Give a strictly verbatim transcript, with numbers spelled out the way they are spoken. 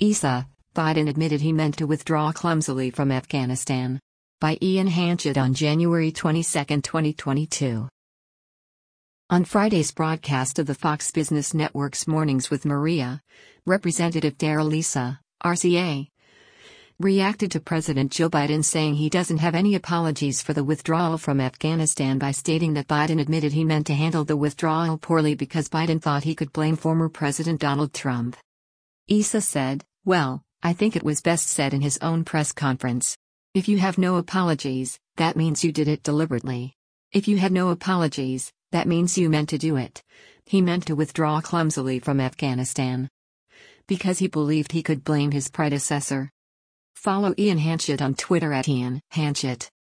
Issa, Biden admitted he meant to withdraw clumsily from Afghanistan. By Ian Hanchett on January twenty-second, twenty twenty-two. On Friday's broadcast of the Fox Business Network's Mornings with Maria, Representative Darrell Issa, R C A, reacted to President Joe Biden saying he doesn't have any apologies for the withdrawal from Afghanistan by stating that Biden admitted he meant to handle the withdrawal poorly because Biden thought he could blame former President Donald Trump. Issa said, "Well, I think it was best said in his own press conference. If you have no apologies, that means you did it deliberately. If you had no apologies, that means you meant to do it. He meant to withdraw clumsily from Afghanistan because he believed he could blame his predecessor." Follow Ian Hanchett on Twitter at Ian Hanchett.